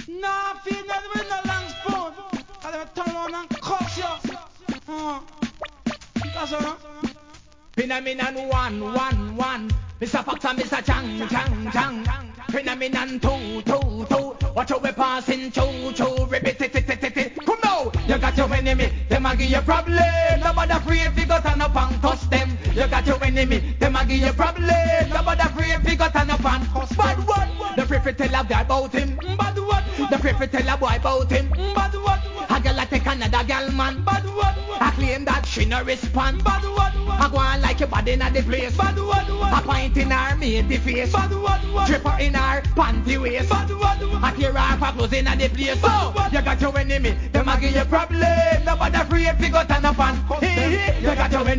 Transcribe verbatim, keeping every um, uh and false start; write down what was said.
Nah, feed them with no long spoon. I never turn around and cuss you. Uh, that's all. Phenomenon one, one, one. Mister Fox and Mister Chang, Chang, Chang. Phenomenon two, two, two. Watch out we passing, choo, choo. Repeat it, it, it, it, it. Come now. You got your enemy, them a give you problem. Nobody afraid we got turn up and cuss them. You got your enemy, them a give you problem. Nobody afraid we got turn up and cuss. Bad what? The free tell a guy about him. Bad what? The free tell a boy about him. Bad what? A girl a take another girl man. Bad what? I claim that she no respond. Bad what? I go on like your body in the place. Bad what? A point in her made the face. Bad what? Trip her in her panty waist. Bad what? I tear her for clothes in the place. So you got your enemy, them a give you problem. Nobody afraid we got turn up and cuss them. You got your enemy.